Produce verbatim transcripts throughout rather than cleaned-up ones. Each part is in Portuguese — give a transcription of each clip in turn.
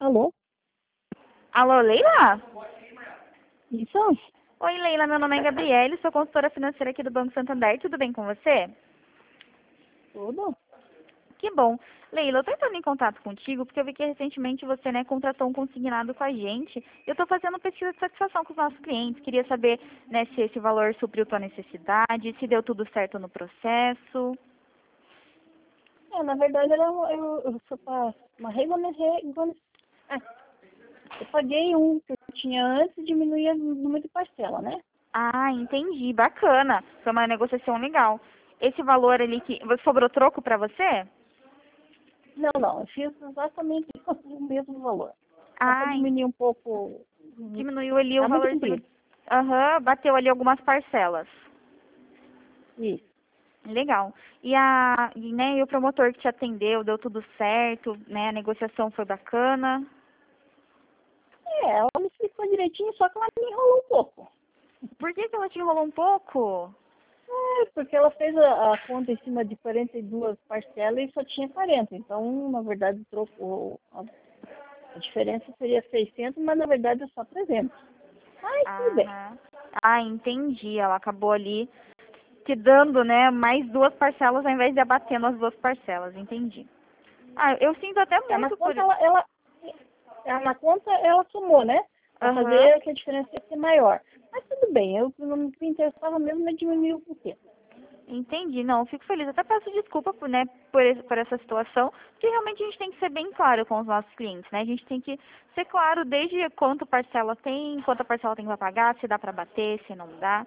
Alô? Alô, Leila? Isso? Oi, Leila, meu nome é Gabriele, sou consultora financeira aqui do Banco Santander, tudo bem com você? Tudo? Que bom. Leila, eu tô entrando em contato contigo porque eu vi que recentemente você, né, contratou um consignado com a gente. Eu tô fazendo pesquisa de satisfação com os nossos clientes. Queria saber, né, se esse valor supriu tua necessidade, se deu tudo certo no processo. É, na verdade, era, um- eu, eu sou para uma regularização. Ah, eu paguei um que eu tinha antes e diminuí o número de parcela, né? Ah, entendi. Bacana. Foi uma negociação legal. Esse valor ali que... Sobrou troco pra você? Não, não, eu fiz exatamente o mesmo valor. Só para Ah, diminuir um pouco. diminuiu ali o Tá muito valorzinho. comprido. Aham, bateu ali algumas parcelas. Isso. Legal. E a, e, né, e o promotor que te atendeu, deu tudo certo, né? A negociação foi bacana. É, ela me explicou direitinho, só que ela me enrolou um pouco. Por que que ela te enrolou um pouco? É, porque ela fez a, a conta em cima de quarenta e duas parcelas e só tinha quarenta. Então, na verdade, trocou. A, a diferença seria seiscentos, mas na verdade é só trezentos. Mas tudo bem. Ah, ah, entendi. Ela acabou ali te dando, né, mais duas parcelas ao invés de abatendo as duas parcelas. Entendi. Ah, eu sinto até É, na muito por... conta ela, ela, ela- na conta ela somou, né? Para Aham. fazer que a diferença ia ser maior. Mas tudo bem, eu não me interessava mesmo é diminuir o pouquinho. Entendi, não, eu fico feliz. Até peço desculpa por, né, por, esse- por essa situação, porque realmente a gente tem que ser bem claro com os nossos clientes, né? A gente tem que ser claro desde quanto parcela tem, quanta parcela tem para pagar, se dá para bater, se não dá.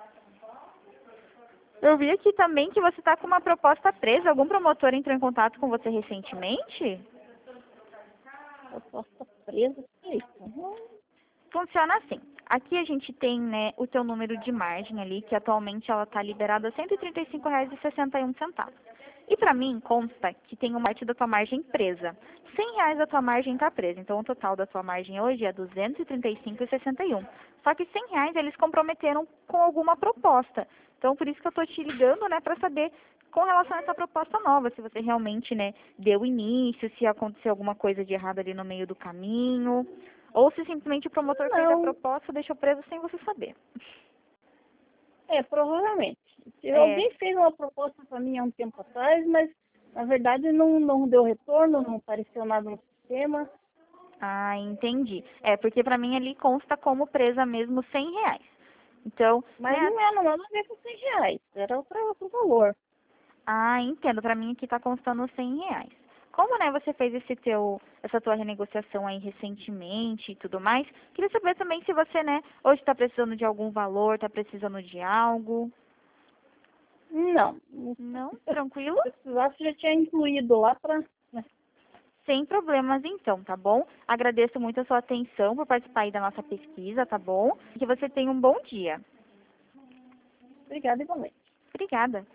Eu vi aqui também que você está com uma proposta presa. Algum promotor entrou em contato com você recentemente? Eu posso estar presa, que é isso? Hum, Funciona assim. Aqui a gente tem, né, o teu número de margem ali, que atualmente ela está liberada a cento e trinta e cinco reais e sessenta e um centavos. E para mim consta que tem uma parte da tua margem presa. cem reais da tua margem está presa. Então o total da tua margem hoje é duzentos e trinta e cinco reais e sessenta e um centavos. Só que cem reais eles comprometeram com alguma proposta. Então por isso que eu estou te ligando, né, para saber com relação a essa proposta nova, se você realmente, né, deu início, se aconteceu alguma coisa de errado ali no meio do caminho. Ou se simplesmente o promotor fez a Não, proposta e deixou preso sem você saber. é, provavelmente. Se É. alguém fez uma proposta para mim há um tempo atrás, mas na verdade não, não deu retorno, não apareceu nada no sistema. Ah, entendi. É, porque pra mim ali consta como presa mesmo cem reais. Então, Mas né? não é, não é nada a ver com cem reais. Era outro, outro valor. Ah, entendo. Pra mim aqui tá constando cem reais. Como, né, você fez esse teu, essa tua renegociação aí recentemente e tudo mais, queria saber também se você, né, hoje tá precisando de algum valor, tá precisando de algo. Não. Não? Tranquilo? Se eu precisasse, já tinha incluído lá para. Sem problemas então, tá bom? Agradeço muito a sua atenção por participar aí da nossa pesquisa, tá bom? Que você tenha um bom dia. Obrigada igualmente. Obrigada.